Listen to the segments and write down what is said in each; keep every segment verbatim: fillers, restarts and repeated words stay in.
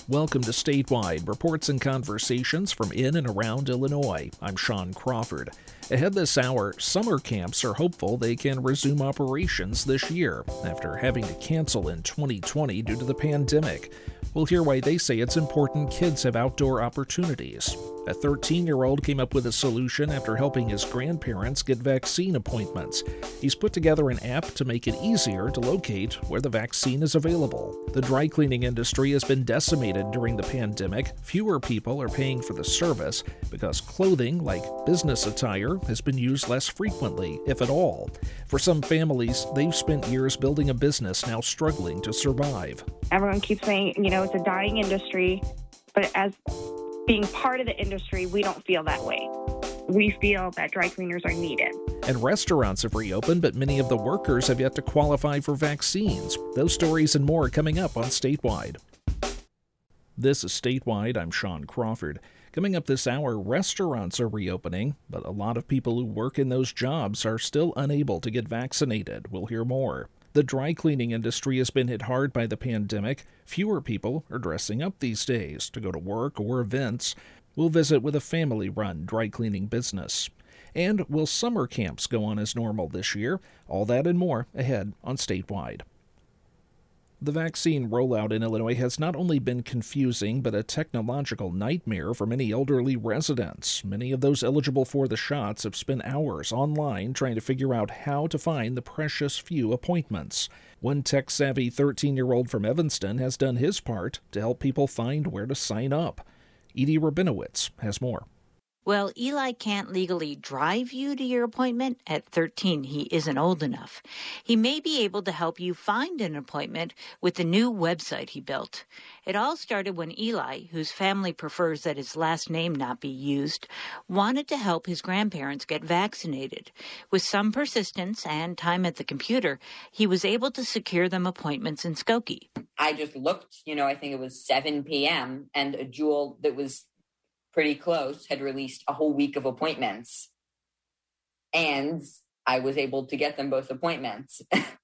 Welcome to Statewide, reports and conversations from in and around Illinois. I'm Sean Crawford. Ahead this hour, summer camps are hopeful they can resume operations this year after having to cancel in twenty twenty due to the pandemic. We'll hear why they say it's important kids have outdoor opportunities. A thirteen-year-old came up with a solution after helping his grandparents get vaccine appointments. He's put together an app to make it easier to locate where the vaccine is available. The dry cleaning industry has been decimated during the pandemic. Fewer people are paying for the service because clothing, like business attire, has been used less frequently, if at all. For some families, they've spent years building a business now struggling to survive. Everyone keeps saying, you know, it's a dying industry, but as being part of the industry, we don't feel that way. We feel that dry cleaners are needed. And restaurants have reopened, but many of the workers have yet to qualify for vaccines. Those stories and more coming up on Statewide. This is Statewide. I'm Sean Crawford. Coming up this hour, restaurants are reopening, but a lot of people who work in those jobs are still unable to get vaccinated. We'll hear more. The dry cleaning industry has been hit hard by the pandemic. Fewer people are dressing up these days to go to work or events. We'll visit with a family-run dry cleaning business. And will summer camps go on as normal this year? All that and more ahead on Statewide. The vaccine rollout in Illinois has not only been confusing, but a technological nightmare for many elderly residents. Many of those eligible for the shots have spent hours online trying to figure out how to find the precious few appointments. One tech-savvy thirteen-year-old from Evanston has done his part to help people find where to sign up. Edie Rabinowitz has more. Well, Eli can't legally drive you to your appointment. At thirteen, he isn't old enough. He may be able to help you find an appointment with the new website he built. It all started when Eli, whose family prefers that his last name not be used, wanted to help his grandparents get vaccinated. With some persistence and time at the computer, he was able to secure them appointments in Skokie. I just looked, you know, I think it was seven p.m., and a Jewel that was pretty close had released a whole week of appointments, and I was able to get them both appointments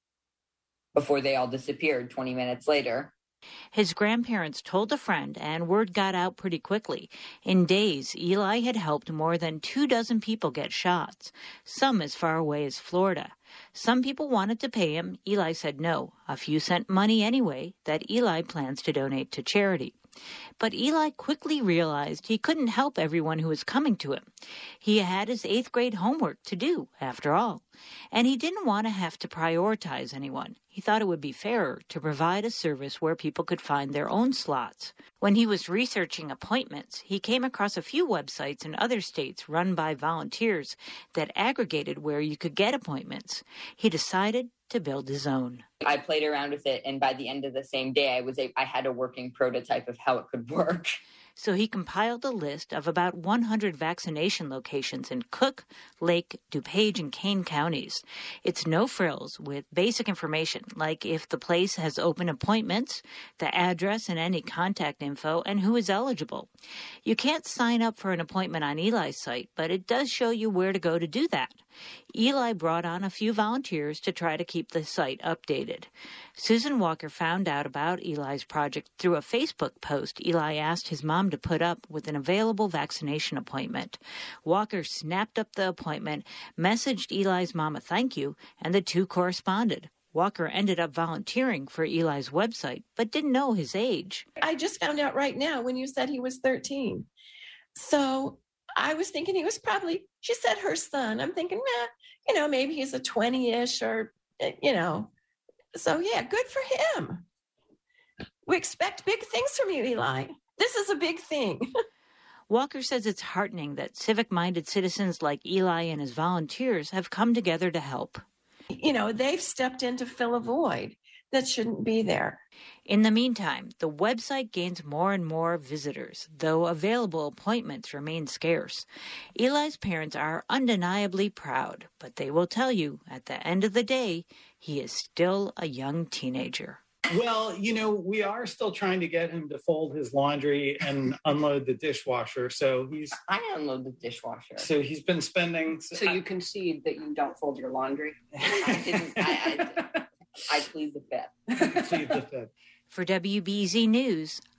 before they all disappeared twenty minutes later. His grandparents told a friend, and word got out pretty quickly. In days, Eli had helped more than two dozen people get shots, some as far away as Florida. Some people wanted to pay him. Eli said no. A few sent money anyway that Eli plans to donate to charity. But Eli quickly realized he couldn't help everyone who was coming to him. He had his eighth grade homework to do, after all, and he didn't want to have to prioritize anyone. He thought it would be fairer to provide a service where people could find their own slots. When he was researching appointments, he came across a few websites in other states run by volunteers that aggregated where you could get appointments. He decided to build his own. I played around with it, and by the end of the same day, I was a, I had a working prototype of how it could work. So he compiled a list of about one hundred vaccination locations in Cook, Lake, DuPage, and Kane counties. It's no frills with basic information like if the place has open appointments, the address and any contact info, and who is eligible. You can't sign up for an appointment on Eli's site, but it does show you where to go to do that. Eli brought on a few volunteers to try to keep the site updated. Susan Walker found out about Eli's project through a Facebook post Eli asked his mom to put up with an available vaccination appointment. Walker snapped up the appointment, messaged Eli's mom a thank you, and the two corresponded. Walker ended up volunteering for Eli's website, but didn't know his age. I just found out right now when you said he was thirteen. So I was thinking he was probably, she said her son. I'm thinking, nah, you know, maybe he's a twenty-ish or, you know. So, yeah, good for him. We expect big things from you, Eli. This is a big thing. Walker says it's heartening that civic-minded citizens like Eli and his volunteers have come together to help. You know, they've stepped in to fill a void that shouldn't be there. In the meantime, the website gains more and more visitors, though available appointments remain scarce. Eli's parents are undeniably proud, but they will tell you, at the end of the day, he is still a young teenager. Well, you know, we are still trying to get him to fold his laundry and unload the dishwasher. So he's... I unload the dishwasher. So he's been spending... So you concede that you don't fold your laundry? I didn't... I, I, I plead the fifth. Plead the fifth. For W B Z News,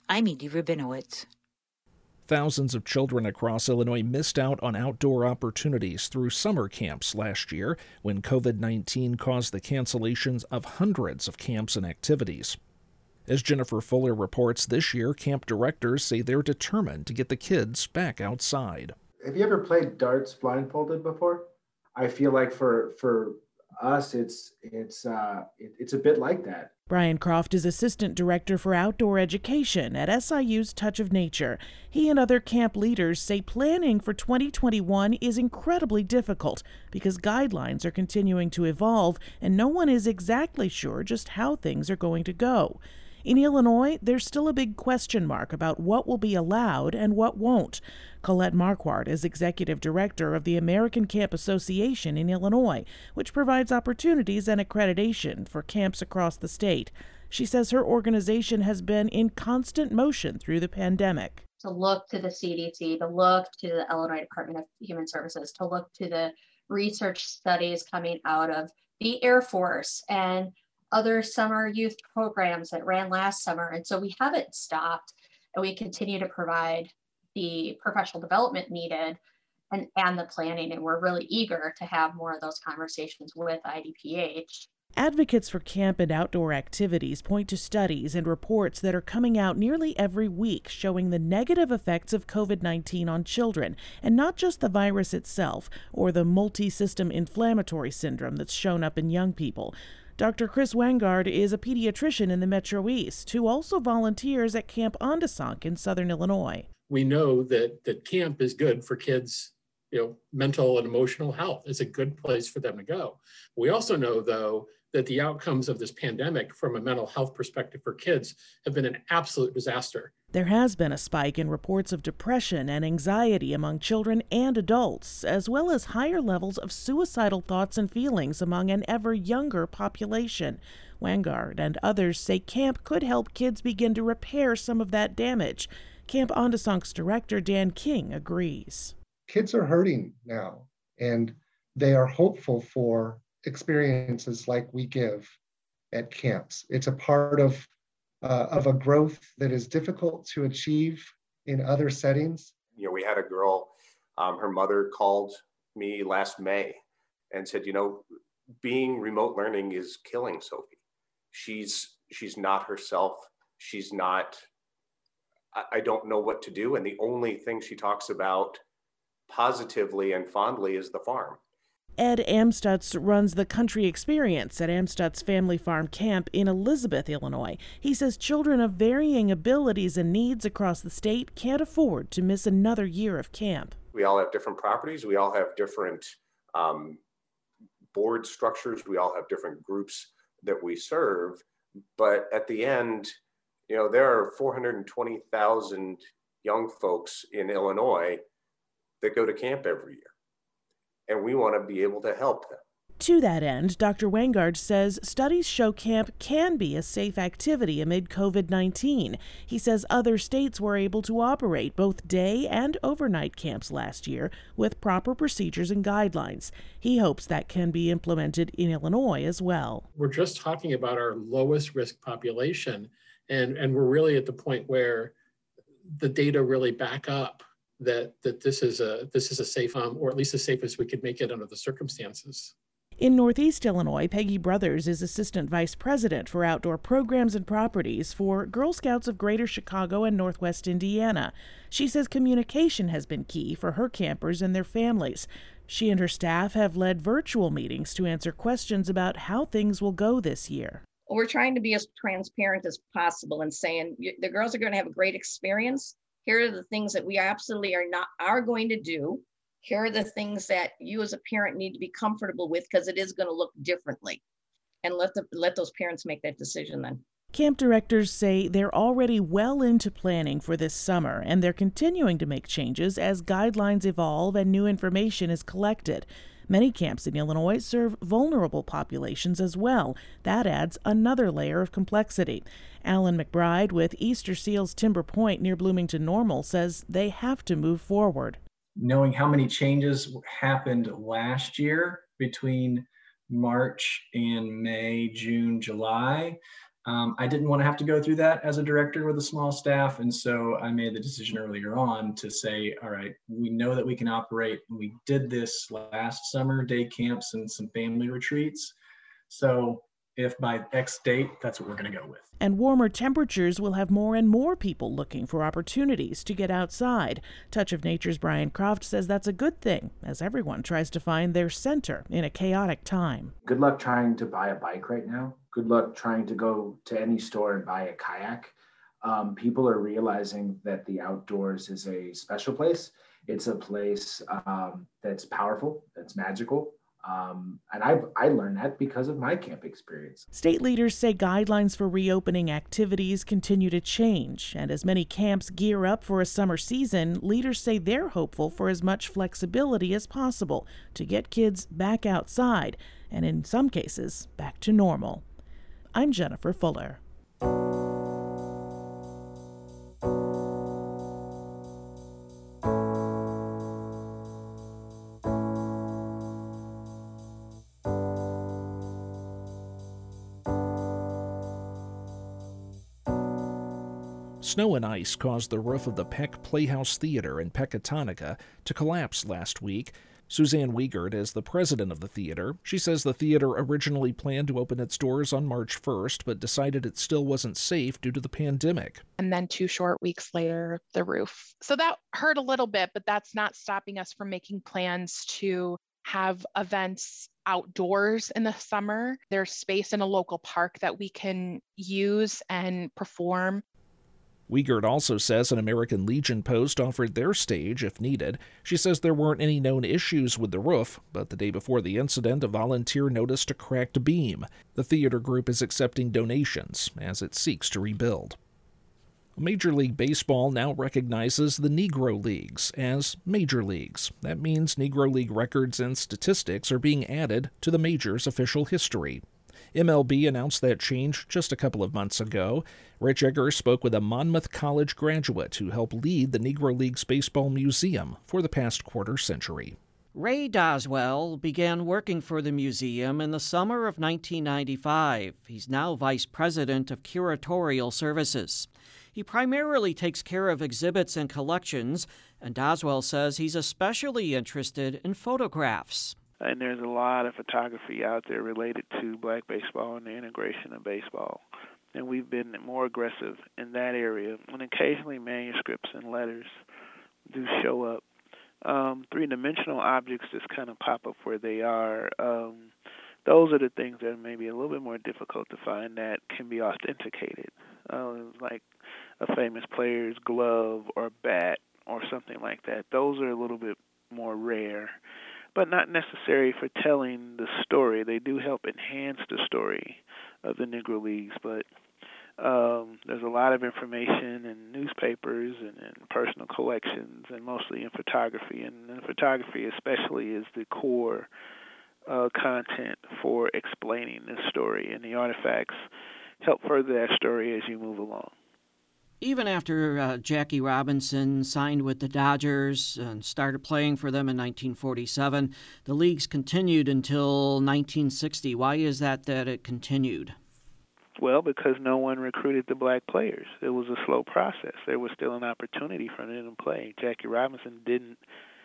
I'm Edie Rabinowitz. Thousands of children across Illinois missed out on outdoor opportunities through summer camps last year when covid nineteen caused the cancellations of hundreds of camps and activities. As Jennifer Fuller reports, this year camp directors say they're determined to get the kids back outside. Have you ever played darts blindfolded before? I feel like for for us, it's it's uh, it, it's a bit like that. Brian Croft is Assistant Director for Outdoor Education at S I U's Touch of Nature. He and other camp leaders say planning for twenty twenty-one is incredibly difficult because guidelines are continuing to evolve and no one is exactly sure just how things are going to go. In Illinois, there's still a big question mark about what will be allowed and what won't. Colette Marquardt is Executive Director of the American Camp Association in Illinois, which provides opportunities and accreditation for camps across the state. She says her organization has been in constant motion through the pandemic. To look to the C D C, to look to the Illinois Department of Human Services, to look to the research studies coming out of the Air Force and other summer youth programs that ran last summer. And so we haven't stopped, and we continue to provide the professional development needed and, and the planning. And we're really eager to have more of those conversations with I D P H. Advocates for camp and outdoor activities point to studies and reports that are coming out nearly every week showing the negative effects of covid nineteen on children, and not just the virus itself or the multi-system inflammatory syndrome that's shown up in young people. Doctor Chris Wangard is a pediatrician in the Metro East who also volunteers at Camp Ondasank in Southern Illinois. We know that, that camp is good for kids' you know, mental and emotional health. It's a good place for them to go. We also know, though, that the outcomes of this pandemic from a mental health perspective for kids have been an absolute disaster. There has been a spike in reports of depression and anxiety among children and adults, as well as higher levels of suicidal thoughts and feelings among an ever younger population. Wangard and others say camp could help kids begin to repair some of that damage. Camp Ondasank's director, Dan King, agrees. Kids are hurting now, and they are hopeful for experiences like we give at camps. It's a part of uh, of a growth that is difficult to achieve in other settings. You know, we had a girl, um, her mother called me last May and said, you know, being remote learning is killing Sophie. She's she's not herself. She's not, I, I don't know what to do. And the only thing she talks about positively and fondly is the farm. Ed Amstutz runs the Country Experience at Amstutz Family Farm Camp in Elizabeth, Illinois. He says children of varying abilities and needs across the state can't afford to miss another year of camp. We all have different properties. We all have different um, board structures. We all have different groups that we serve. But at the end, you know, there are four hundred twenty thousand young folks in Illinois that go to camp every year. And we want to be able to help them. To that end, Doctor Wangard says studies show camp can be a safe activity amid covid nineteen. He says other states were able to operate both day and overnight camps last year with proper procedures and guidelines. He hopes that can be implemented in Illinois as well. We're just talking about our lowest risk population, and, and we're really at the point where the data really back up that that this is a this is a safe, um, or at least as safe as we could make it under the circumstances. In Northeast Illinois, Peggy Brothers is Assistant Vice President for Outdoor Programs and Properties for Girl Scouts of Greater Chicago and Northwest Indiana. She says communication has been key for her campers and their families. She and her staff have led virtual meetings to answer questions about how things will go this year. We're trying to be as transparent as possible and saying the girls are going to have a great experience. Here are the things that we absolutely are not are going to do. Here are the things that you as a parent need to be comfortable with because it is going to look differently. And let the let those parents make that decision then. Camp directors say they're already well into planning for this summer, and they're continuing to make changes as guidelines evolve and new information is collected. Many camps in Illinois serve vulnerable populations as well. That adds another layer of complexity. Alan McBride with Easter Seals Timber Point near Bloomington Normal says they have to move forward. Knowing how many changes happened last year between March and May, June, July, Um, I didn't want to have to go through that as a director with a small staff. And so I made the decision earlier on to say, all right, we know that we can operate. We did this last summer, day camps and some family retreats. So if by X date, that's what we're going to go with. And warmer temperatures will have more and more people looking for opportunities to get outside. Touch of Nature's Brian Croft says that's a good thing, as everyone tries to find their center in a chaotic time. Good luck trying to buy a bike right now. Good luck trying to go to any store and buy a kayak. Um, people are realizing that the outdoors is a special place. It's a place um, that's powerful, that's magical. Um, and I I learned that because of my camp experience. State leaders say guidelines for reopening activities continue to change, and as many camps gear up for a summer season, leaders say they're hopeful for as much flexibility as possible to get kids back outside, and in some cases, back to normal. I'm Jennifer Fuller. Snow and ice caused the roof of the Peck Playhouse Theater in Pecatonica to collapse last week. Suzanne Wiegert is the president of the theater. She says the theater originally planned to open its doors on March first, but decided it still wasn't safe due to the pandemic. And then two short weeks later, the roof. So that hurt a little bit, but that's not stopping us from making plans to have events outdoors in the summer. There's space in a local park that we can use and perform. Wiegert also says an American Legion post offered their stage if needed. She says there weren't any known issues with the roof, but the day before the incident, a volunteer noticed a cracked beam. The theater group is accepting donations as it seeks to rebuild. Major League Baseball now recognizes the Negro Leagues as major leagues. That means Negro League records and statistics are being added to the majors' official history. M L B announced that change just a couple of months ago. Rich Egger spoke with a Monmouth College graduate who helped lead the Negro Leagues Baseball Museum for the past quarter century. Ray Doswell began working for the museum in the summer of nineteen ninety-five. He's now vice president of curatorial services. He primarily takes care of exhibits and collections, and Doswell says he's especially interested in photographs. And there's a lot of photography out there related to black baseball and the integration of baseball. And we've been more aggressive in that area. And occasionally manuscripts and letters do show up. Um, three-dimensional objects just kind of pop up where they are. Um, those are the things that are maybe a little bit more difficult to find that can be authenticated. Uh, like a famous player's glove or bat or something like that. Those are a little bit more rare, but not necessary for telling the story. They do help enhance the story of the Negro Leagues, but um, there's a lot of information in newspapers and in personal collections and mostly in photography. And in photography especially is the core uh, content for explaining this story, and the artifacts help further that story as you move along. Even after uh, Jackie Robinson signed with the Dodgers and started playing for them in nineteen forty-seven, the leagues continued until nineteen sixty. Why is that that it continued? Well, because no one recruited the black players. It was a slow process. There was still an opportunity for them to play. Jackie Robinson didn't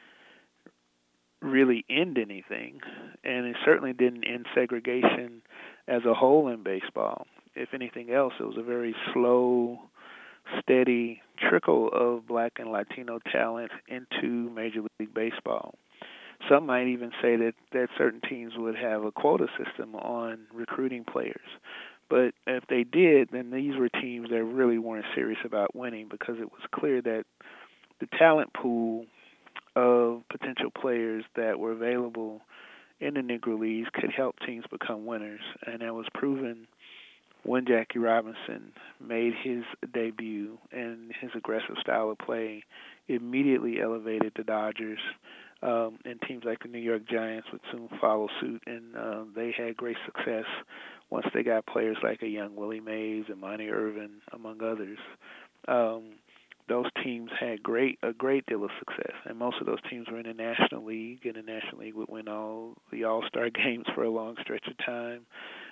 really end anything, and it certainly didn't end segregation as a whole in baseball. If anything else, it was a very slow, steady trickle of black and Latino talent into Major League Baseball. Some might even say that, that certain teams would have a quota system on recruiting players. But if they did, then these were teams that really weren't serious about winning, because it was clear that the talent pool of potential players that were available in the Negro Leagues could help teams become winners. And that was proven when Jackie Robinson made his debut, and his aggressive style of play immediately elevated the Dodgers, um, and teams like the New York Giants would soon follow suit, and uh, they had great success once they got players like a young Willie Mays and Monty Irvin, among others. Um, those teams had great a great deal of success, and most of those teams were in the National League, and the National League would win all the All-Star games for a long stretch of time.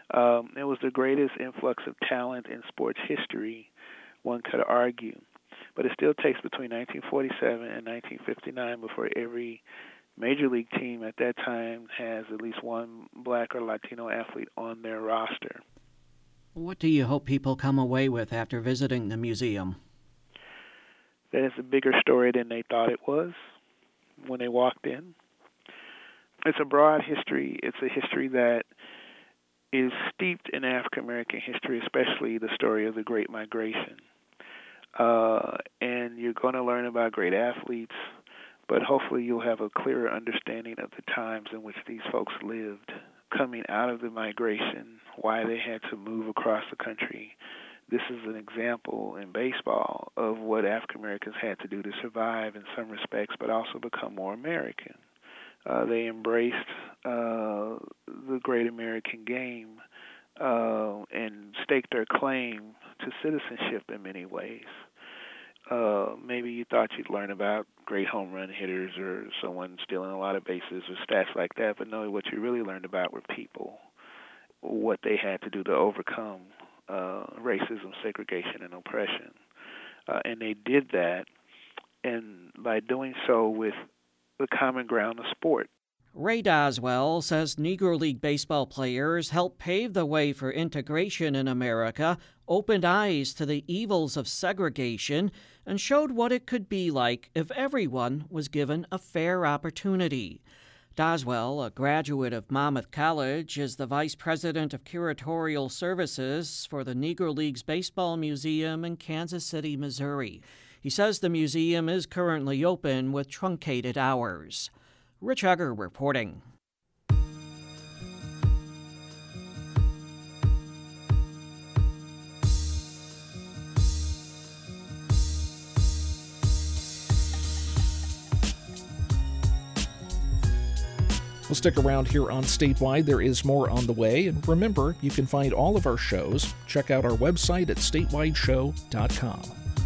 Um, it was the greatest influx of talent in sports history, one could argue. But it still takes between nineteen forty-seven and nineteen fifty-nine before every major league team at that time has at least one black or Latino athlete on their roster. What do you hope people come away with after visiting the museum? That it's a bigger story than they thought it was when they walked in. It's a broad history. It's a history that is steeped in African American history, especially the story of the Great Migration. Uh, and you're going to learn about great athletes, but hopefully you'll have a clearer understanding of the times in which these folks lived, coming out of the migration, why they had to move across the country. This is an example in baseball of what African Americans had to do to survive in some respects, but also become more American. Uh, they embraced uh, the great American game uh, and staked their claim to citizenship in many ways. Uh, maybe you thought you'd learn about great home run hitters or someone stealing a lot of bases or stats like that, but no, what you really learned about were people, what they had to do to overcome uh, racism, segregation, and oppression. Uh, and they did that, and by doing so with the common ground of sport. Ray Doswell says Negro League baseball players helped pave the way for integration in America, opened eyes to the evils of segregation, and showed what it could be like if everyone was given a fair opportunity. Doswell, a graduate of Monmouth College, is the vice president of curatorial services for the Negro Leagues Baseball Museum in Kansas City, Missouri. He says the museum is currently open with truncated hours. Rich Egger reporting. We'll stick around here on Statewide. There is more on the way. And remember, you can find all of our shows. Check out our website at statewide show dot com.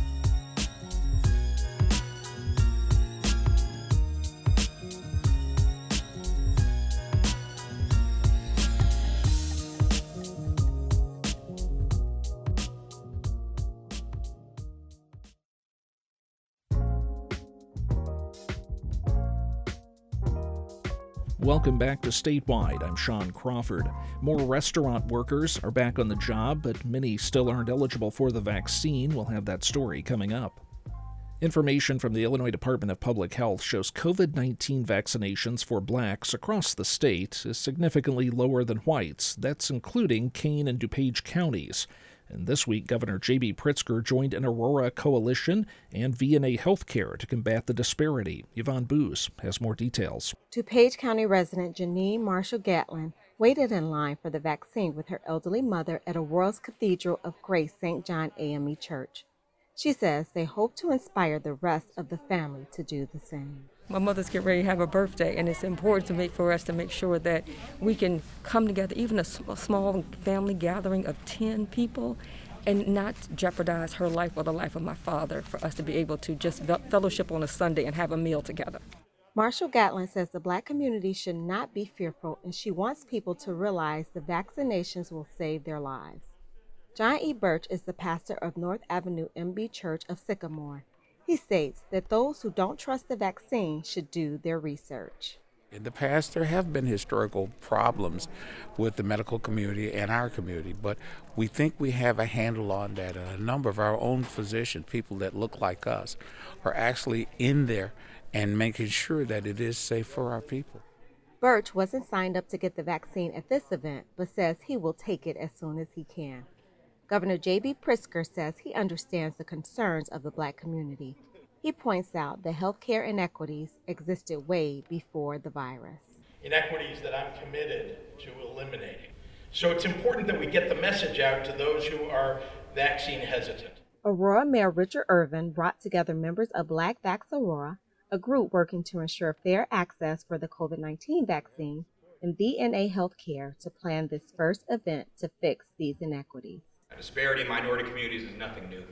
Welcome back to Statewide. I'm Sean Crawford. More restaurant workers are back on the job, but many still aren't eligible for the vaccine. We'll have that story coming up. Information from the Illinois Department of Public Health shows covid nineteen vaccinations for blacks across the state is significantly lower than whites. That's including Kane and DuPage counties. And this week, Governor J B Pritzker joined an Aurora coalition and V N A Healthcare to combat the disparity. Yvonne Booz has more details. DuPage County resident Janine Marshall Gatlin waited in line for the vaccine with her elderly mother at Aurora's Cathedral of Grace Saint John A M E Church. She says they hope to inspire the rest of the family to do the same. My mother's getting ready to have a birthday, and it's important to make for us to make sure that we can come together, even a, a small family gathering of ten people, and not jeopardize her life or the life of my father, for us to be able to just fellowship on a Sunday and have a meal together. Marshall Gatlin says the Black community should not be fearful, and she wants people to realize the vaccinations will save their lives. John E. Birch is the pastor of North Avenue M B Church of Sycamore. He states that those who don't trust the vaccine should do their research. In the past, there have been historical problems with the medical community and our community, but we think we have a handle on that. And a number of our own physicians, people that look like us, are actually in there and making sure that it is safe for our people. Birch wasn't signed up to get the vaccine at this event, but says he will take it as soon as he can. Governor J B Pritzker says he understands the concerns of the Black community. He points out that healthcare inequities existed way before the virus. Inequities that I'm committed to eliminating. So it's important that we get the message out to those who are vaccine hesitant. Aurora Mayor Richard Irvin brought together members of Black Vax Aurora, a group working to ensure fair access for the covid nineteen vaccine, and V N A Healthcare to plan this first event to fix these inequities. Disparity in minority communities is nothing new,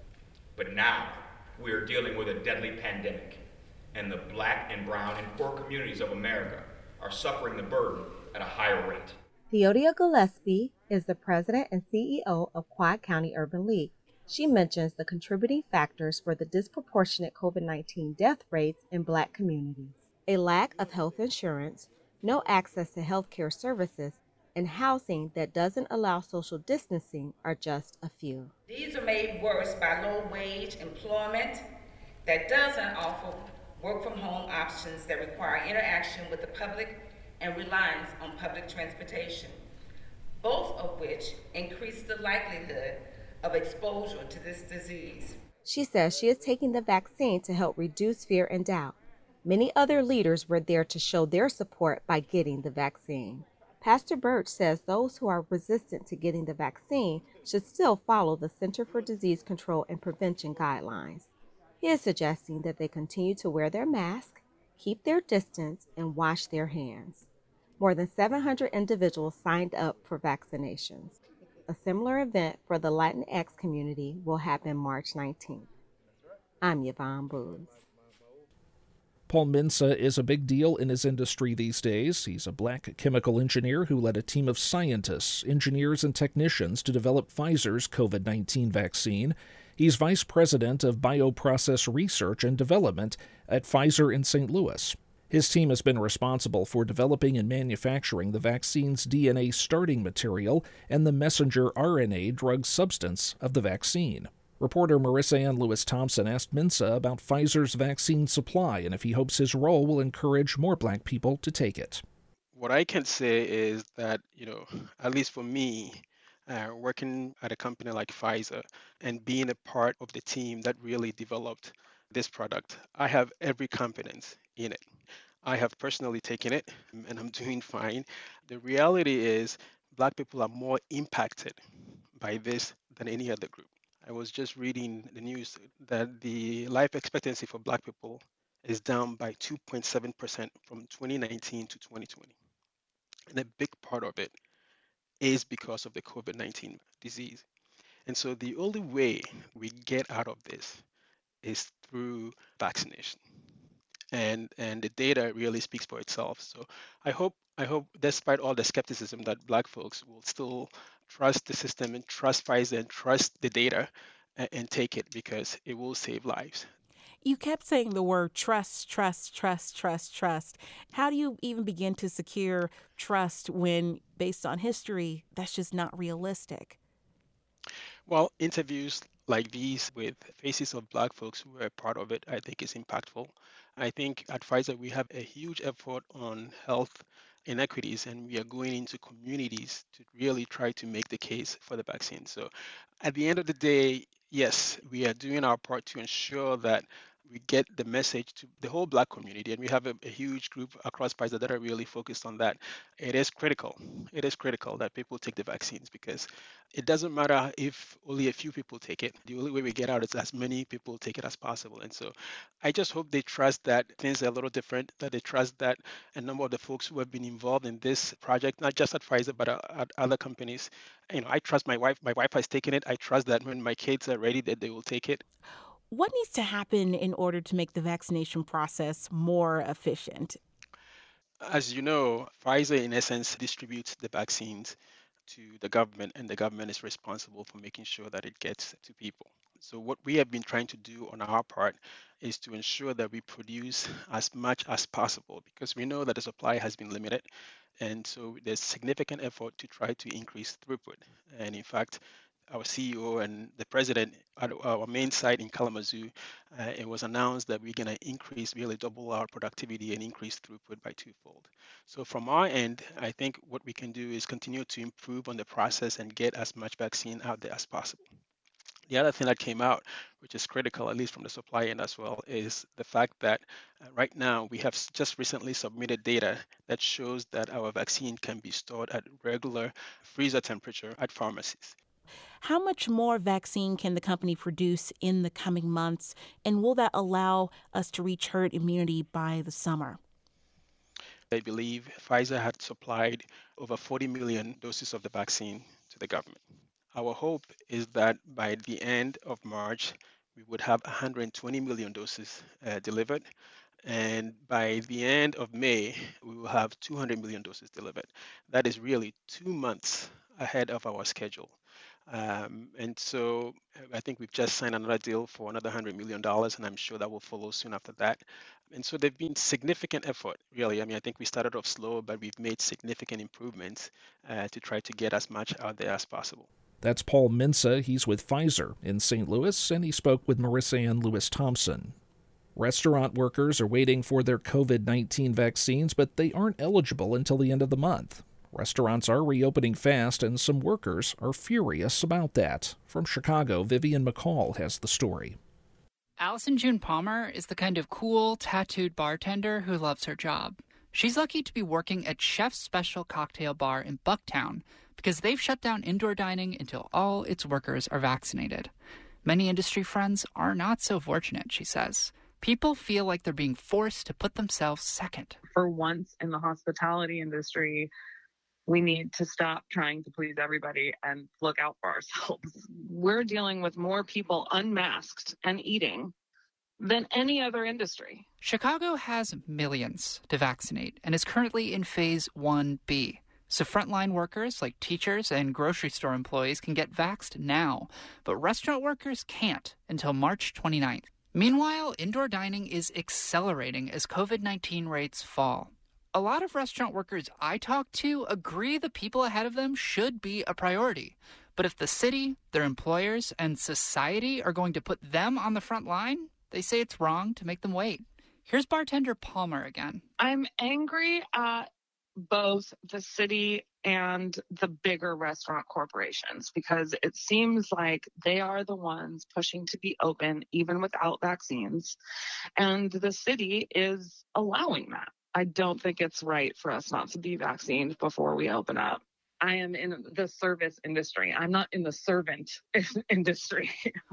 but now we are dealing with a deadly pandemic, and the Black and brown and poor communities of America are suffering the burden at a higher rate. Theodia Gillespie is the president and C E O of Quad County Urban League. She mentions the contributing factors for the disproportionate COVID nineteen death rates in Black communities. A lack of health insurance, no access to health care services, and housing that doesn't allow social distancing are just a few. These are made worse by low-wage employment that doesn't offer work-from-home options that require interaction with the public and reliance on public transportation, both of which increase the likelihood of exposure to this disease. She says she is taking the vaccine to help reduce fear and doubt. Many other leaders were there to show their support by getting the vaccine. Pastor Birch says those who are resistant to getting the vaccine should still follow the Center for Disease Control and Prevention guidelines. He is suggesting that they continue to wear their mask, keep their distance, and wash their hands. More than seven hundred individuals signed up for vaccinations. A similar event for the Latinx community will happen March nineteenth. I'm Yvonne Booz. Paul Mensa is a big deal in his industry these days. He's a Black chemical engineer who led a team of scientists, engineers, and technicians to develop Pfizer's COVID nineteen vaccine. He's vice president of bioprocess research and development at Pfizer in Saint Louis. His team has been responsible for developing and manufacturing the vaccine's D N A starting material and the messenger R N A drug substance of the vaccine. Reporter Marissa Ann Lewis-Thompson asked Mensa about Pfizer's vaccine supply and if he hopes his role will encourage more Black people to take it. What I can say is that, you know, at least for me, uh, working at a company like Pfizer and being a part of the team that really developed this product, I have every confidence in it. I have personally taken it and I'm doing fine. The reality is Black people are more impacted by this than any other group. I was just reading the news that the life expectancy for Black people is down by two point seven percent from twenty nineteen to twenty twenty. And a big part of it is because of the COVID nineteen disease. And so the only way we get out of this is through vaccination. And and the data really speaks for itself. So I hope I hope despite all the skepticism that Black folks will still trust the system and trust Pfizer and trust the data and, and take it because it will save lives. You kept saying the word trust, trust, trust, trust, trust. How do you even begin to secure trust when, based on history, that's just not realistic? Well, interviews like these with faces of Black folks who are part of it, I think is impactful. I think at Pfizer, we have a huge effort on health inequities, and we are going into communities to really try to make the case for the vaccine. So at the end of the day, yes, we are doing our part to ensure that we get the message to the whole Black community, and we have a, a huge group across Pfizer that are really focused on that. It is critical. It is critical that people take the vaccines because it doesn't matter if only a few people take it. The only way we get out is as many people take it as possible. And so I just hope they trust that things are a little different, that they trust that a number of the folks who have been involved in this project, not just at Pfizer, but at other companies, you know, I trust my wife. My wife has taken it. I trust that when my kids are ready, that they will take it. What needs to happen in order to make the vaccination process more efficient? As you know, Pfizer, in essence, distributes the vaccines to the government, and the government is responsible for making sure that it gets to people. So what we have been trying to do on our part is to ensure that we produce as much as possible because we know that the supply has been limited. And so there's significant effort to try to increase throughput. And in fact, our C E O and the president at our main site in Kalamazoo, uh, it was announced that we're going to increase, really double our productivity and increase throughput by twofold. So from our end, I think what we can do is continue to improve on the process and get as much vaccine out there as possible. The other thing that came out, which is critical, at least from the supply end as well, is the fact that uh, right now we have just recently submitted data that shows that our vaccine can be stored at regular freezer temperature at pharmacies. How much more vaccine can the company produce in the coming months, and will that allow us to reach herd immunity by the summer? I believe Pfizer had supplied over forty million doses of the vaccine to the government. Our hope is that by the end of March, we would have one hundred twenty million doses uh, delivered. And by the end of May, we will have two hundred million doses delivered. That is really two months ahead of our schedule. Um, and so I think we've just signed another deal for another one hundred million dollars, and I'm sure that will follow soon after that. And so there've been significant effort, really. I mean, I think we started off slow, but we've made significant improvements uh, to try to get as much out there as possible. That's Paul Minsa. He's with Pfizer in Saint Louis, and he spoke with Marissa Ann Lewis-Thompson. Restaurant workers are waiting for their covid nineteen vaccines, but they aren't eligible until the end of the month. Restaurants are reopening fast, and some workers are furious about that. From Chicago, Vivian McCall has the story. Allison June Palmer is the kind of cool, tattooed bartender who loves her job. She's lucky to be working at Chef's Special Cocktail Bar in Bucktown because they've shut down indoor dining until all its workers are vaccinated. Many industry friends are not so fortunate, she says. People feel like they're being forced to put themselves second. For once in the hospitality industry, we need to stop trying to please everybody and look out for ourselves. We're dealing with more people unmasked and eating than any other industry. Chicago has millions to vaccinate and is currently in phase one B. So frontline workers like teachers and grocery store employees can get vaxxed now, but restaurant workers can't until March twenty-ninth. Meanwhile, indoor dining is accelerating as covid nineteen rates fall. A lot of restaurant workers I talk to agree the people ahead of them should be a priority. But if the city, their employers, and society are going to put them on the front line, they say it's wrong to make them wait. Here's bartender Palmer again. I'm angry at both the city and the bigger restaurant corporations because it seems like they are the ones pushing to be open even without vaccines. And the city is allowing that. I don't think it's right for us not to be vaccinated before we open up. I am in the service industry. I'm not in the servant industry.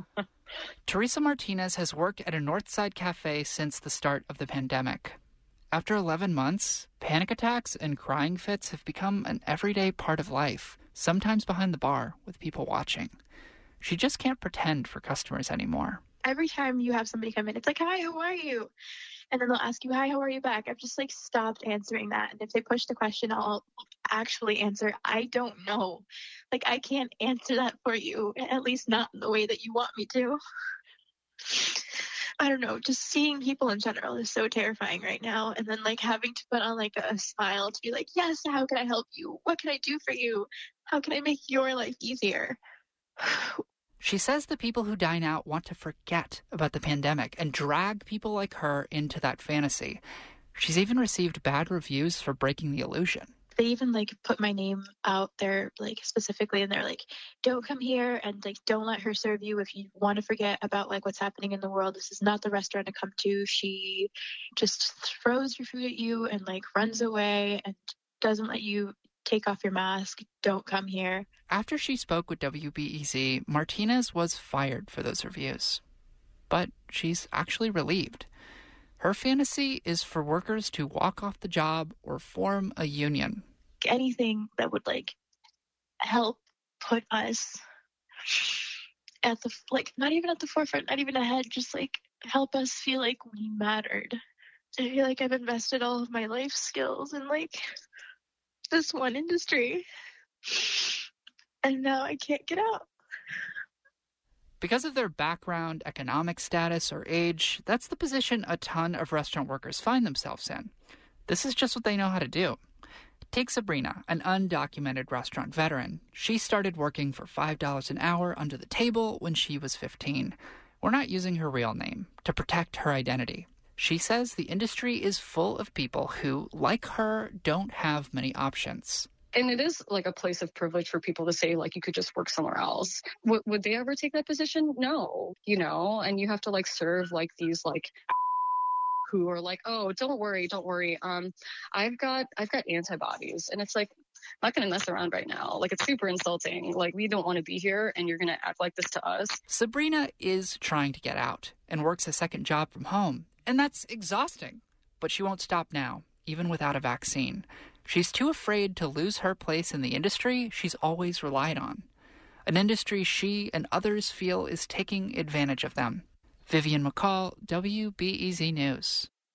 Teresa Martinez has worked at a Northside cafe since the start of the pandemic. After eleven months, panic attacks and crying fits have become an everyday part of life, sometimes behind the bar with people watching. She just can't pretend for customers anymore. Every time you have somebody come in, it's like, hi, how are you? And then they'll ask you, hi, how are you back? I've just like stopped answering that. And if they push the question, I'll actually answer, I don't know. Like, I can't answer that for you, at least not in the way that you want me to. I don't know, just seeing people in general is so terrifying right now. And then like having to put on like a smile to be like, yes, how can I help you? What can I do for you? How can I make your life easier? She says the people who dine out want to forget about the pandemic and drag people like her into that fantasy. She's even received bad reviews for breaking the illusion. They even like put my name out there like specifically, and they're like, don't come here and like don't let her serve you if you want to forget about like what's happening in the world. This is not the restaurant to come to. She just throws your food at you and like runs away and doesn't let you take off your mask. Don't come here. After she spoke with W B E Z, Martinez was fired for those reviews. But she's actually relieved. Her fantasy is for workers to walk off the job or form a union. Anything that would like help put us at the, like, not even at the forefront, not even ahead, just like help us feel like we mattered. I feel like I've invested all of my life skills in like this one industry, and now I can't get out. Because of their background, economic status, or age, that's the position a ton of restaurant workers find themselves in. This is just what they know how to do. Take Sabrina, an undocumented restaurant veteran. She started working for five dollars an hour under the table when she was fifteen. We're not using her real name to protect her identity. She says the industry is full of people who, like her, don't have many options. And it is like a place of privilege for people to say, like, you could just work somewhere else. W- would they ever take that position? No, you know, and you have to like serve like these like who are like, oh, don't worry, don't worry. Um, I've got I've got antibodies. And it's like, I'm not going to mess around right now. Like, it's super insulting. Like, we don't want to be here and you're going to act like this to us. Sabrina is trying to get out and works a second job from home. And that's exhausting. But she won't stop now, even without a vaccine. She's too afraid to lose her place in the industry she's always relied on. An industry she and others feel is taking advantage of them. Vivian McCall, W B E Z News.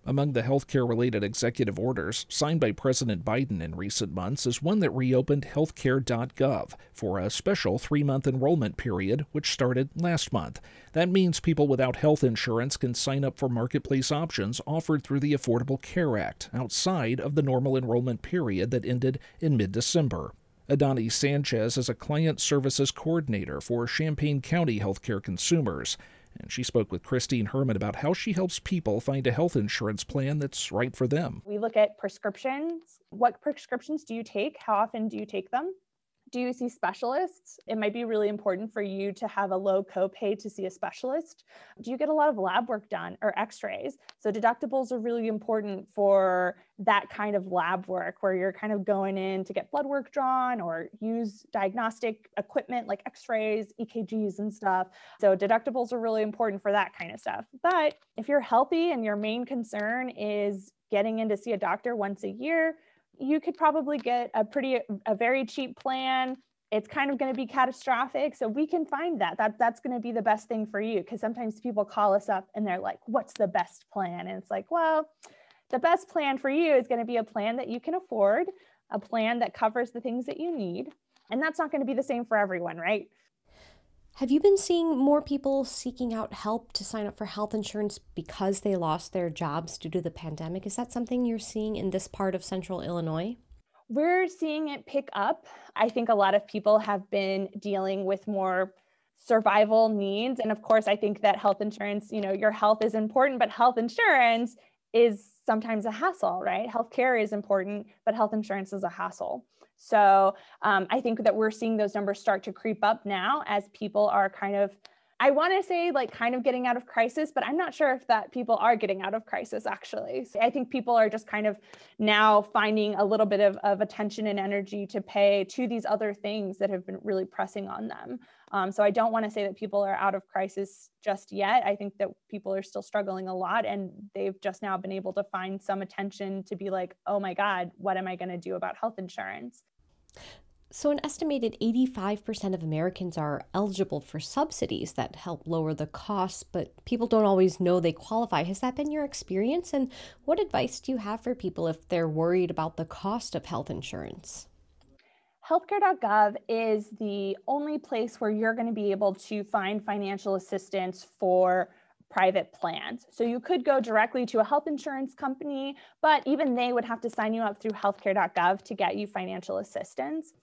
Among the healthcare-related executive orders signed by President Biden in recent months is one that reopened healthcare dot gov for a special three-month enrollment period, which started last month. That means people without health insurance can sign up for marketplace options offered through the Affordable Care Act outside of the normal enrollment period that ended in mid-December. Adani Sanchez is a client services coordinator for Champaign County Healthcare Consumers, and she spoke with Christine Herman about how she helps people find a health insurance plan that's right for them. We look at prescriptions. What prescriptions do you take? How often do you take them? Do you see specialists? It might be really important for you to have a low copay to see a specialist. Do you get a lot of lab work done or x-rays? So deductibles are really important for that kind of lab work where you're kind of going in to get blood work drawn or use diagnostic equipment like x-rays, E K Gs and stuff. So deductibles are really important for that kind of stuff. But if you're healthy and your main concern is getting in to see a doctor once a year, you could probably get a pretty, a very cheap plan. It's kind of going to be catastrophic. So we can find that, that that's going to be the best thing for you. Because sometimes people call us up and they're like, what's the best plan? And it's like, well, the best plan for you is going to be a plan that you can afford, a plan that covers the things that you need. And that's not going to be the same for everyone, right? Have you been seeing more people seeking out help to sign up for health insurance because they lost their jobs due to the pandemic? Is that something you're seeing in this part of Central Illinois? We're seeing it pick up. I think a lot of people have been dealing with more survival needs. And of course, I think that health insurance, you know, your health is important, but health insurance is sometimes a hassle, right? Healthcare is important, but health insurance is a hassle. So um, I think that we're seeing those numbers start to creep up now as people are kind of, I want to say like kind of getting out of crisis, but I'm not sure if that people are getting out of crisis actually. So I think people are just kind of now finding a little bit of, of attention and energy to pay to these other things that have been really pressing on them. Um, so I don't want to say that people are out of crisis just yet. I think that people are still struggling a lot and they've just now been able to find some attention to be like, oh my God, what am I going to do about health insurance? So an estimated eighty-five percent of Americans are eligible for subsidies that help lower the costs, but people don't always know they qualify. Has that been your experience? And what advice do you have for people if they're worried about the cost of health insurance? healthcare dot gov is the only place where you're going to be able to find financial assistance for private plans. So you could go directly to a health insurance company, but even they would have to sign you up through healthcare dot gov to get you financial assistance.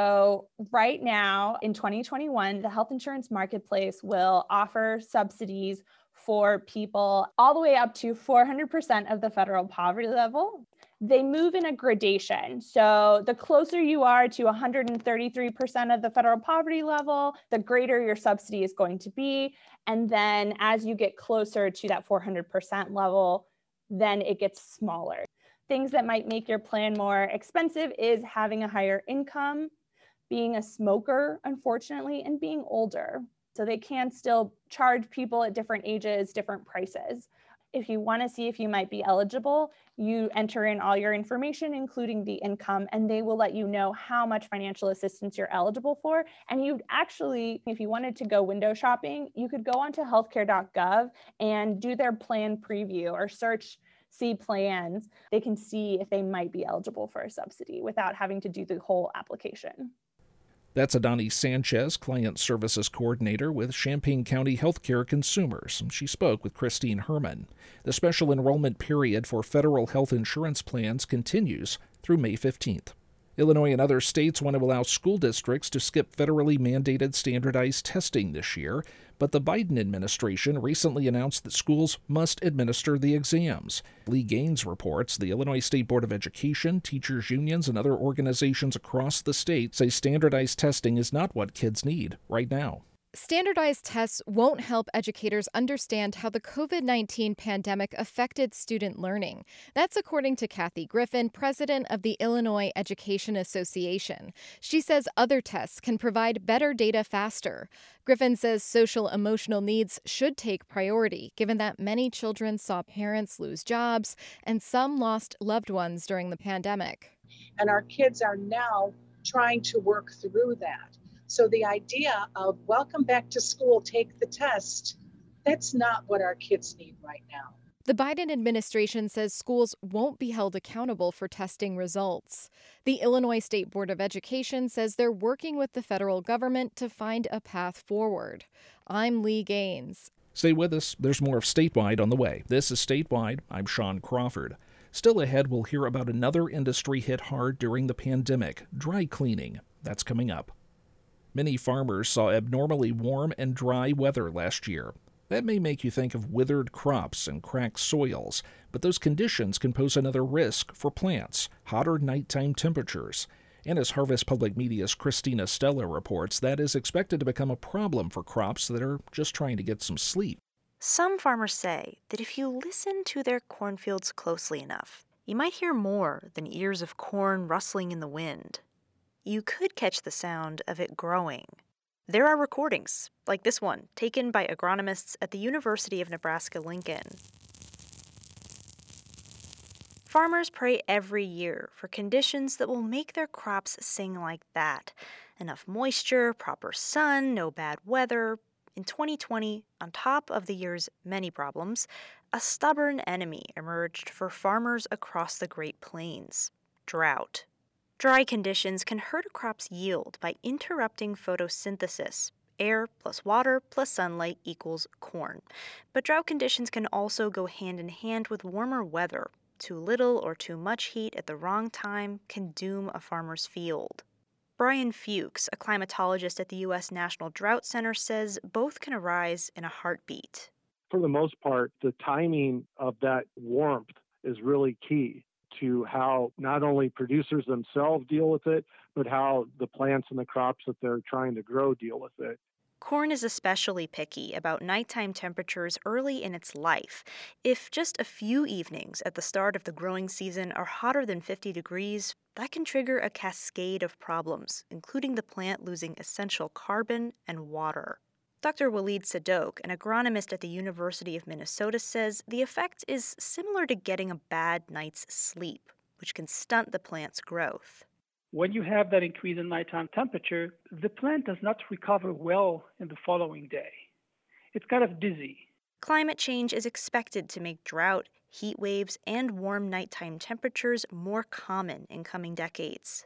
So right now in twenty twenty-one, the health insurance marketplace will offer subsidies for people all the way up to four hundred percent of the federal poverty level. They move in a gradation. So the closer you are to one hundred thirty-three percent of the federal poverty level, the greater your subsidy is going to be. And then as you get closer to that four hundred percent level, then it gets smaller. Things that might make your plan more expensive is having a higher income, being a smoker, unfortunately, and being older. So they can still charge people at different ages, different prices. If you want to see if you might be eligible, you enter in all your information, including the income, and they will let you know how much financial assistance you're eligible for. And you actually, if you wanted to go window shopping, you could go onto healthcare dot gov and do their plan preview or search see plans. They can see if they might be eligible for a subsidy without having to do the whole application. That's Adani Sanchez, Client Services Coordinator with Champaign County Healthcare Consumers. She spoke with Christine Herman. The special enrollment period for federal health insurance plans continues through May fifteenth. Illinois and other states want to allow school districts to skip federally mandated standardized testing this year, but the Biden administration recently announced that schools must administer the exams. Lee Gaines reports the Illinois State Board of Education, teachers' unions, and other organizations across the state say standardized testing is not what kids need right now. Standardized tests won't help educators understand how the covid nineteen pandemic affected student learning. That's according to Kathy Griffin, president of the Illinois Education Association. She says other tests can provide better data faster. Griffin says social emotional needs should take priority, given that many children saw parents lose jobs and some lost loved ones during the pandemic. And our kids are now trying to work through that. So the idea of welcome back to school, take the test, that's not what our kids need right now. The Biden administration says schools won't be held accountable for testing results. The Illinois State Board of Education says they're working with the federal government to find a path forward. I'm Lee Gaines. Stay with us. There's more of Statewide on the way. This is Statewide. I'm Sean Crawford. Still ahead, we'll hear about another industry hit hard during the pandemic, dry cleaning. That's coming up. Many farmers saw abnormally warm and dry weather last year. That may make you think of withered crops and cracked soils, but those conditions can pose another risk for plants, hotter nighttime temperatures. And as Harvest Public Media's Christina Stella reports, that is expected to become a problem for crops that are just trying to get some sleep. Some farmers say that if you listen to their cornfields closely enough, you might hear more than ears of corn rustling in the wind. You could catch the sound of it growing. There are recordings, like this one, taken by agronomists at the University of Nebraska-Lincoln. Farmers pray every year for conditions that will make their crops sing like that. Enough moisture, proper sun, no bad weather. In twenty twenty, on top of the year's many problems, a stubborn enemy emerged for farmers across the Great Plains: drought. Dry conditions can hurt a crop's yield by interrupting photosynthesis. Air plus water plus sunlight equals corn. But drought conditions can also go hand in hand with warmer weather. Too little or too much heat at the wrong time can doom a farmer's field. Brian Fuchs, a climatologist at the U S National Drought Center, says both can arise in a heartbeat. For the most part, the timing of that warmth is really key to how not only producers themselves deal with it, but how the plants and the crops that they're trying to grow deal with it. Corn is especially picky about nighttime temperatures early in its life. If just a few evenings at the start of the growing season are hotter than fifty degrees, that can trigger a cascade of problems, including the plant losing essential carbon and water. Doctor Walid Sadok, an agronomist at the University of Minnesota, says the effect is similar to getting a bad night's sleep, which can stunt the plant's growth. When you have that increase in nighttime temperature, the plant does not recover well in the following day. It's kind of dizzy. Climate change is expected to make drought, heat waves, and warm nighttime temperatures more common in coming decades.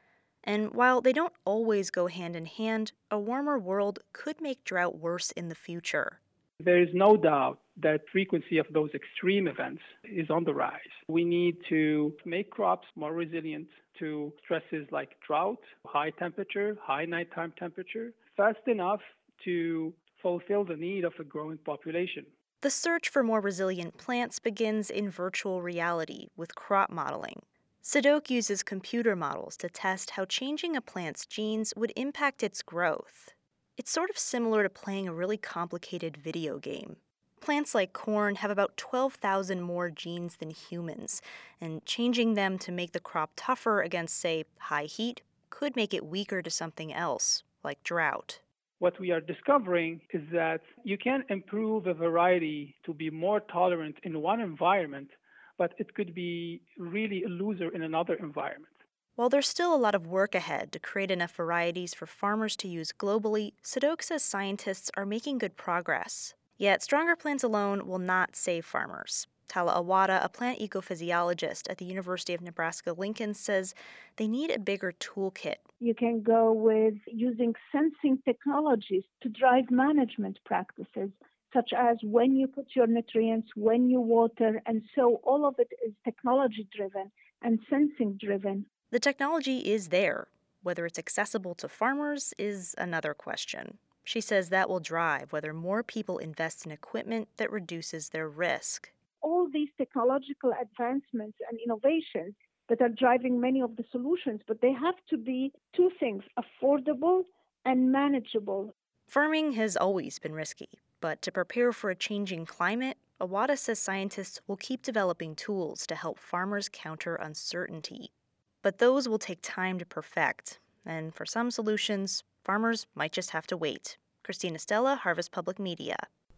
And while they don't always go hand in hand, a warmer world could make drought worse in the future. There is no doubt that frequency of those extreme events is on the rise. We need to make crops more resilient to stresses like drought, high temperature, high nighttime temperature, fast enough to fulfill the need of a growing population. The search for more resilient plants begins in virtual reality with crop modeling. Sadok uses computer models to test how changing a plant's genes would impact its growth. It's sort of similar to playing a really complicated video game. Plants like corn have about twelve thousand more genes than humans, and changing them to make the crop tougher against, say, high heat could make it weaker to something else, like drought. What we are discovering is that you can improve a variety to be more tolerant in one environment, but it could be really a loser in another environment. While there's still a lot of work ahead to create enough varieties for farmers to use globally, Sadok says scientists are making good progress. Yet stronger plants alone will not save farmers. Tala Awada, a plant ecophysiologist at the University of Nebraska-Lincoln, says they need a bigger toolkit. You can go with using sensing technologies to drive management practices, such as when you put your nutrients, when you water, and so all of it is technology-driven and sensing-driven. The technology is there. Whether it's accessible to farmers is another question. She says that will drive whether more people invest in equipment that reduces their risk. All these technological advancements and innovations that are driving many of the solutions, but they have to be two things, affordable and manageable. Farming has always been risky, but to prepare for a changing climate, Awada says scientists will keep developing tools to help farmers counter uncertainty. But those will take time to perfect, and for some solutions, farmers might just have to wait. Christina Stella, Harvest Public Media.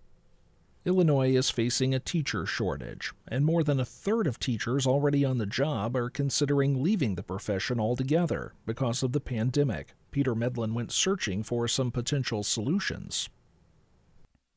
Illinois is facing a teacher shortage, and more than a third of teachers already on the job are considering leaving the profession altogether because of the pandemic. Peter Medlin went searching for some potential solutions.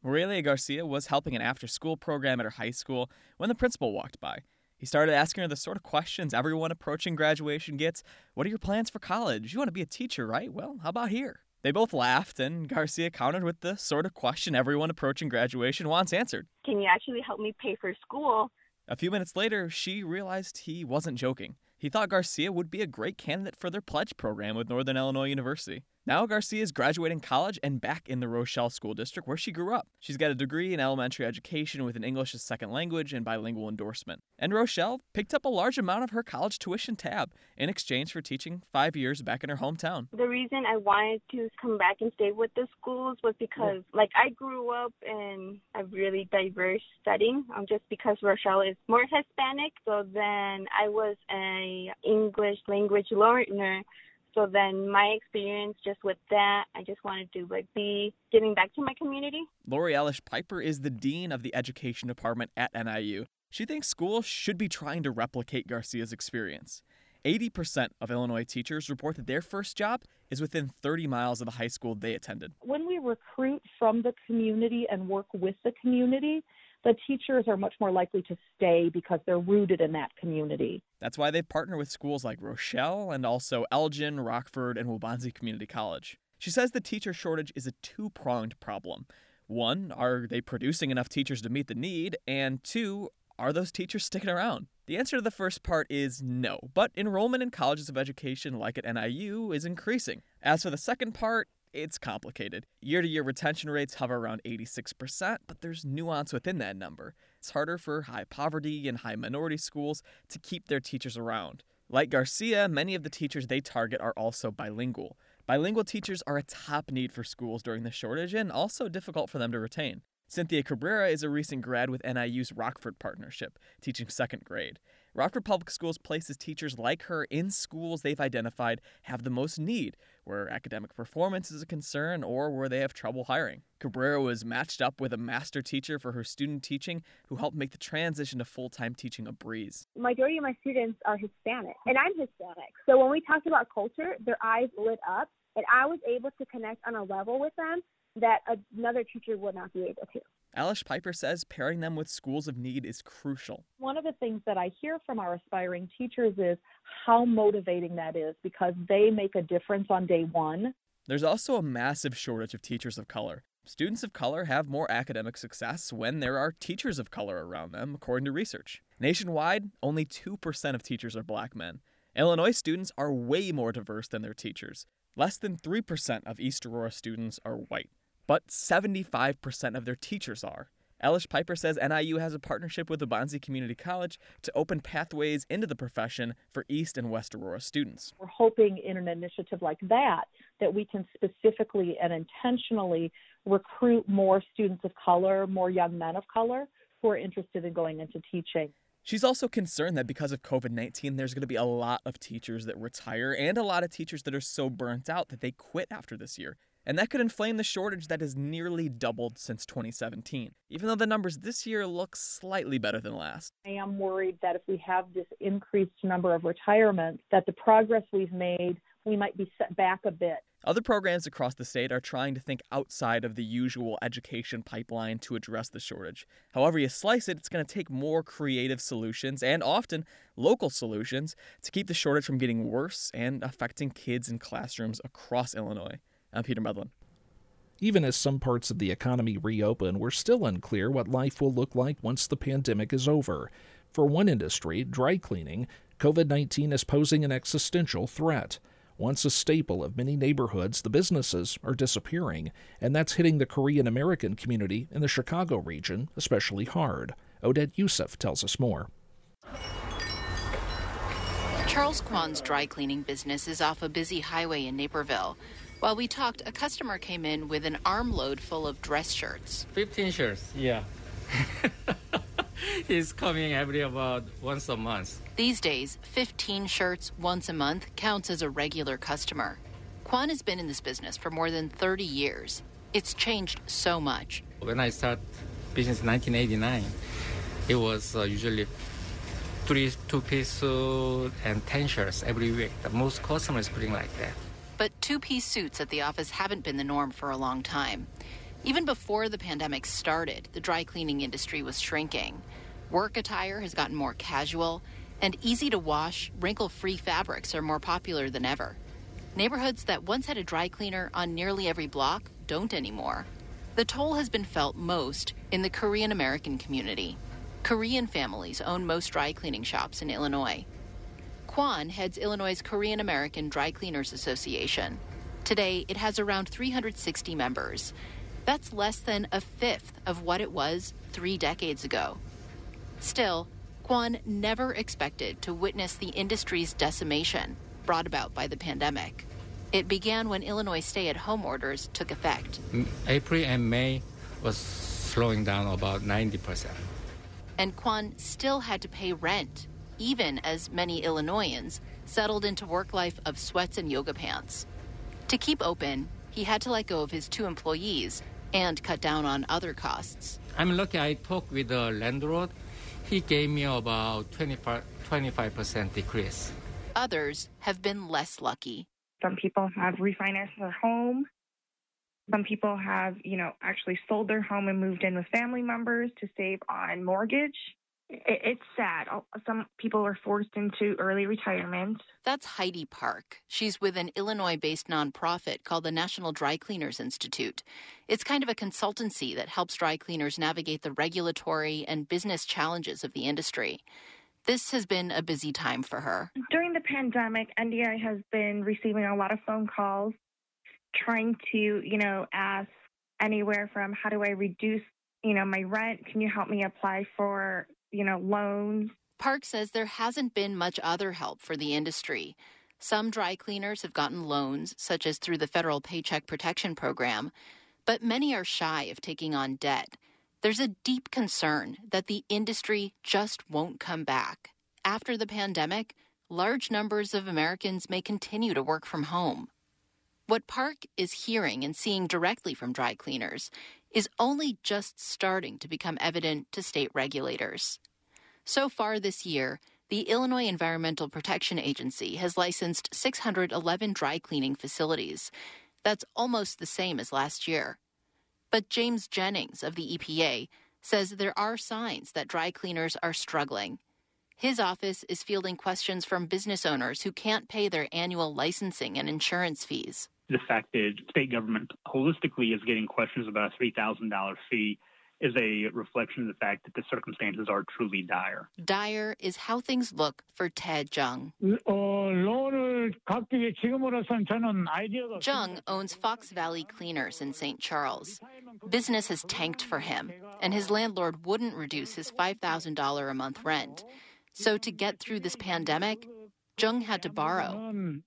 Aurelia Garcia was helping an after-school program at her high school when the principal walked by. He started asking her the sort of questions everyone approaching graduation gets. What are your plans for college? You want to be a teacher, right? Well, how about here? They both laughed, and Garcia countered with the sort of question everyone approaching graduation wants answered. Can you actually help me pay for school? A few minutes later, she realized he wasn't joking. He thought Garcia would be a great candidate for their pledge program with Northern Illinois University. Now Garcia is graduating college and back in the Rochelle School District where she grew up. She's got a degree in elementary education with an English as second language and bilingual endorsement. And Rochelle picked up a large amount of her college tuition tab in exchange for teaching five years back in her hometown. The reason I wanted to come back and stay with the schools was because, like, I grew up in a really diverse setting, um, just because Rochelle is more Hispanic. So then I was a English language learner. So then my experience just with that, I just wanted to like be giving back to my community. Lori Elish Piper is the dean of the education department at N I U. She thinks schools should be trying to replicate Garcia's experience. eighty percent of Illinois teachers report that their first job is within thirty miles of the high school they attended. When we recruit from the community and work with the community, the teachers are much more likely to stay because they're rooted in that community. That's why they partner with schools like Rochelle and also Elgin, Rockford, and Waubonsie Community College. She says the teacher shortage is a two-pronged problem. One, are they producing enough teachers to meet the need? And two, are those teachers sticking around? The answer to the first part is no, but enrollment in colleges of education like at N I U is increasing. As for the second part, it's complicated. Year-to-year retention rates hover around eighty-six percent, but there's nuance within that number. It's harder for high poverty and high minority schools to keep their teachers around. Like Garcia, many of the teachers they target are also bilingual. Bilingual teachers are a top need for schools during the shortage and also difficult for them to retain. Cynthia Cabrera is a recent grad with N I U's Rockford partnership, teaching second grade. Rockford Public Schools places teachers like her in schools they've identified have the most need, where academic performance is a concern or where they have trouble hiring. Cabrera was matched up with a master teacher for her student teaching who helped make the transition to full-time teaching a breeze. Majority of my students are Hispanic, and I'm Hispanic. So when we talked about culture, their eyes lit up, and I was able to connect on a level with them that another teacher would not be able to. Elish Piper says pairing them with schools of need is crucial. One of the things that I hear from our aspiring teachers is how motivating that is because they make a difference on day one. There's also a massive shortage of teachers of color. Students of color have more academic success when there are teachers of color around them, according to research. Nationwide, only two percent of teachers are black men. Illinois students are way more diverse than their teachers. Less than three percent of East Aurora students are white, but seventy-five percent of their teachers are. Elish Piper says N I U has a partnership with Waubonsie Community College to open pathways into the profession for East and West Aurora students. We're hoping in an initiative like that, that we can specifically and intentionally recruit more students of color, more young men of color who are interested in going into teaching. She's also concerned that because of covid nineteen, there's going to be a lot of teachers that retire and a lot of teachers that are so burnt out that they quit after this year. And that could inflame the shortage that has nearly doubled since twenty seventeen, even though the numbers this year look slightly better than last. I am worried that if we have this increased number of retirements, that the progress we've made, we might be set back a bit. Other programs across the state are trying to think outside of the usual education pipeline to address the shortage. However you slice it, it's going to take more creative solutions and often local solutions to keep the shortage from getting worse and affecting kids in classrooms across Illinois. I'm Peter Medlin. Even as some parts of the economy reopen, we're still unclear what life will look like once the pandemic is over. For one industry, dry cleaning, covid nineteen is posing an existential threat. Once a staple of many neighborhoods, the businesses are disappearing, and that's hitting the Korean-American community in the Chicago region especially hard. Odette Youssef tells us more. Charles Kwan's dry cleaning business is off a busy highway in Naperville. While we talked, a customer came in with an armload full of dress shirts. fifteen shirts, yeah. He's coming every about once a month. These days, fifteen shirts once a month counts as a regular customer. Kwan has been in this business for more than thirty years. It's changed so much. When I started business in nineteen eighty-nine, it was uh, usually three two-piece suit and ten shirts every week. Most customers putting like that. But two-piece suits at the office haven't been the norm for a long time. Even before the pandemic started, the dry cleaning industry was shrinking. Work attire has gotten more casual, and easy-to-wash, wrinkle-free fabrics are more popular than ever. Neighborhoods that once had a dry cleaner on nearly every block don't anymore. The toll has been felt most in the Korean American community. Korean families own most dry cleaning shops in Illinois. Kwon heads Illinois' Korean American Dry Cleaners Association. Today, it has around three hundred sixty members. That's less than a fifth of what it was three decades ago. Still, Kwon never expected to witness the industry's decimation brought about by the pandemic. It began when Illinois stay-at-home orders took effect. April and May was slowing down about ninety percent. And Kwon still had to pay rent, even as many Illinoisans settled into work life of sweats and yoga pants. To keep open, he had to let go of his two employees and cut down on other costs. I'm lucky I talked with the landlord. He gave me about twenty-five percent decrease. Others have been less lucky. Some people have refinanced their home. Some people have, you know, actually sold their home and moved in with family members to save on mortgage. It's sad. Some people are forced into early retirement. That's Heidi Park. She's with an Illinois-based nonprofit called the National Dry Cleaners Institute. It's kind of a consultancy that helps dry cleaners navigate the regulatory and business challenges of the industry. This has been a busy time for her. During the pandemic, N D I has been receiving a lot of phone calls trying to, you know, ask anywhere from how do I reduce, you know, my rent? Can you help me apply for, you know, loans? Park says there hasn't been much other help for the industry. Some dry cleaners have gotten loans, such as through the federal Paycheck Protection Program, but many are shy of taking on debt. There's a deep concern that the industry just won't come back. After the pandemic, large numbers of Americans may continue to work from home. What Park is hearing and seeing directly from dry cleaners is only just starting to become evident to state regulators. So far this year, the Illinois Environmental Protection Agency has licensed six hundred eleven dry cleaning facilities. That's almost the same as last year. But James Jennings of the E P A says there are signs that dry cleaners are struggling. His office is fielding questions from business owners who can't pay their annual licensing and insurance fees. The fact that state government holistically is getting questions about a three thousand dollars fee is a reflection of the fact that the circumstances are truly dire. Dire is how things look for Ted Jung. Jung owns Fox Valley Cleaners in Saint Charles. Business has tanked for him, and his landlord wouldn't reduce his five thousand dollars a month rent. So to get through this pandemic, Jung had to borrow.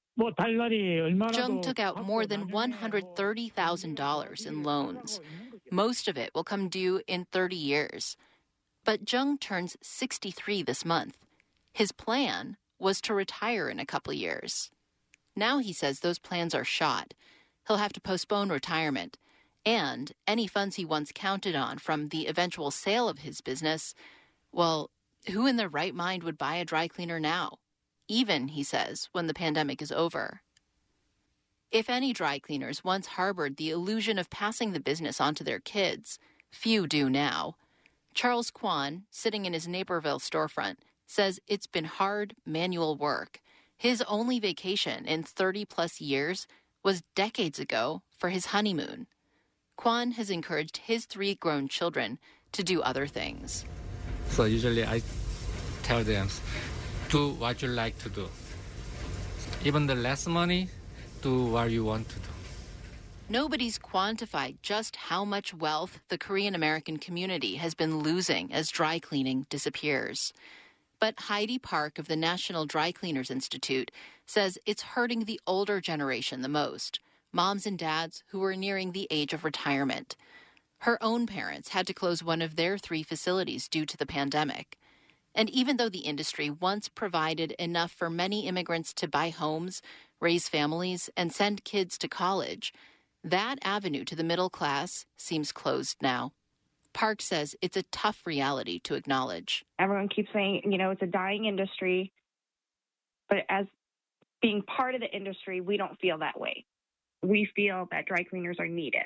Jung took out more than one hundred thirty thousand dollars in loans. Most of it will come due in thirty years. But Jung turns sixty-three this month. His plan was to retire in a couple years. Now he says those plans are shot. He'll have to postpone retirement. And any funds he once counted on from the eventual sale of his business, well, who in their right mind would buy a dry cleaner now? Even, he says, when the pandemic is over. If any dry cleaners once harbored the illusion of passing the business on to their kids, few do now. Charles Kwon, sitting in his Naperville storefront, says it's been hard, manual work. His only vacation in thirty-plus years was decades ago for his honeymoon. Kwon has encouraged his three grown children to do other things. So usually I tell them, do what you like to do. Even the less money, do what you want to do. Nobody's quantified just how much wealth the Korean American community has been losing as dry cleaning disappears. But Heidi Park of the National Dry Cleaners Institute says it's hurting the older generation the most, moms and dads who are nearing the age of retirement. Her own parents had to close one of their three facilities due to the pandemic. And even though the industry once provided enough for many immigrants to buy homes, raise families, and send kids to college, that avenue to the middle class seems closed now. Park says it's a tough reality to acknowledge. Everyone keeps saying, you know, it's a dying industry. But as being part of the industry, we don't feel that way. We feel that dry cleaners are needed.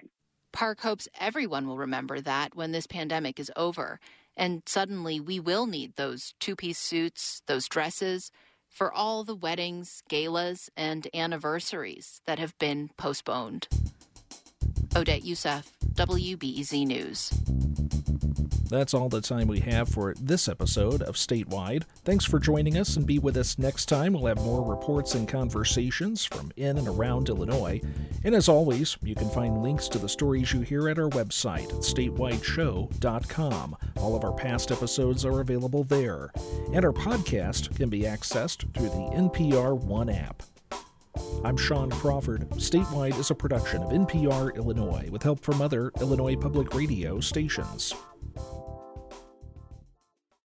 Park hopes everyone will remember that when this pandemic is over, and suddenly we will need those two-piece suits, those dresses, for all the weddings, galas, and anniversaries that have been postponed. Odette Youssef, W B E Z News. That's all the time we have for this episode of Statewide. Thanks for joining us, and be with us next time. We'll have more reports and conversations from in and around Illinois. And as always, you can find links to the stories you hear at our website at statewide show dot com. All of our past episodes are available there. And our podcast can be accessed through the N P R One app. I'm Sean Crawford. Statewide is a production of N P R Illinois with help from other Illinois public radio stations.